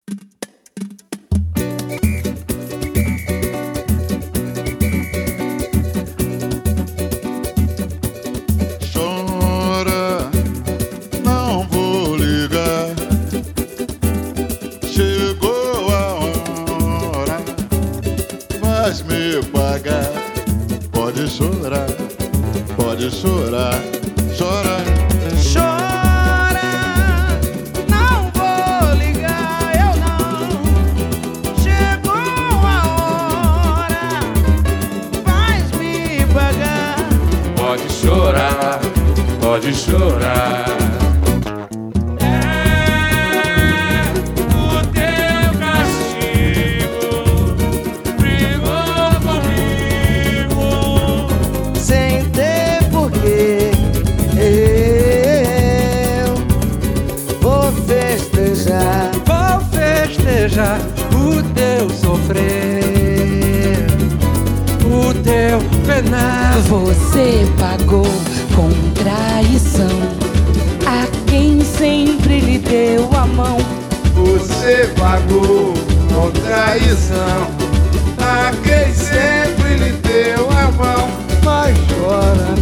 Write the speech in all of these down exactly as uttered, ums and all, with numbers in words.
Chora, não vou ligar. Chegou a hora, vais me pagar. Pode chorar, pode chorar, chora. Chora, não vou ligar, eu não. Chegou a hora, vais me pagar. Pode chorar, pode chorar. É o teu castigo, brigou comigo Sem ter porquê, eu vou festejar, vou festejar o teu sofrer, o teu penar. Você pagou com traição a quem sempre lhe deu a mão. Você pagou com traição a quem sempre lhe deu a mão. Mas chora,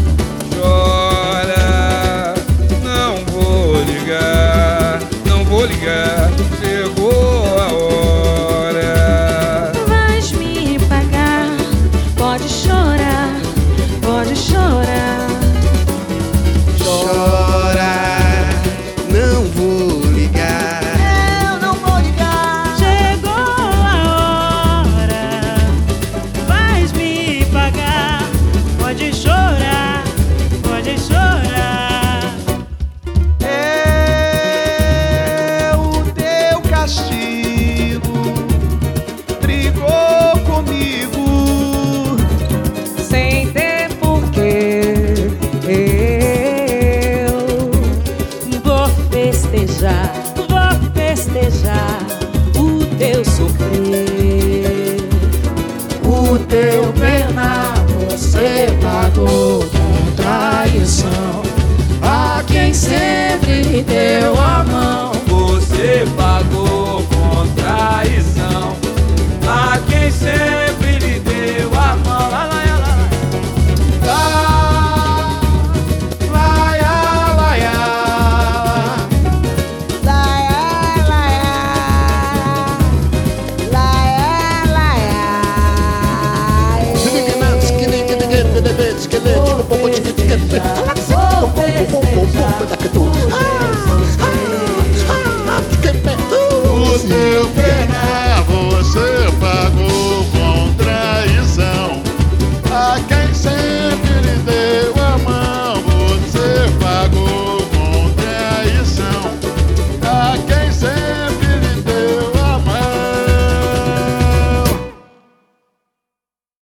Chora, não vou ligar, não vou ligar. Chegou a hora. Vais me pagar, pode chorar, pode chorar. chora, não vou ligar. Eu não vou ligar. Chegou a hora, vais me pagar. Pode chorar, pode chorar. É o teu castigo, brigou comigo sem ter porquê. Eu vou festejar, vou festejar o teu sofrer, O teu penar você pagou com traição a quem sempre lhe deu a mão. você pagou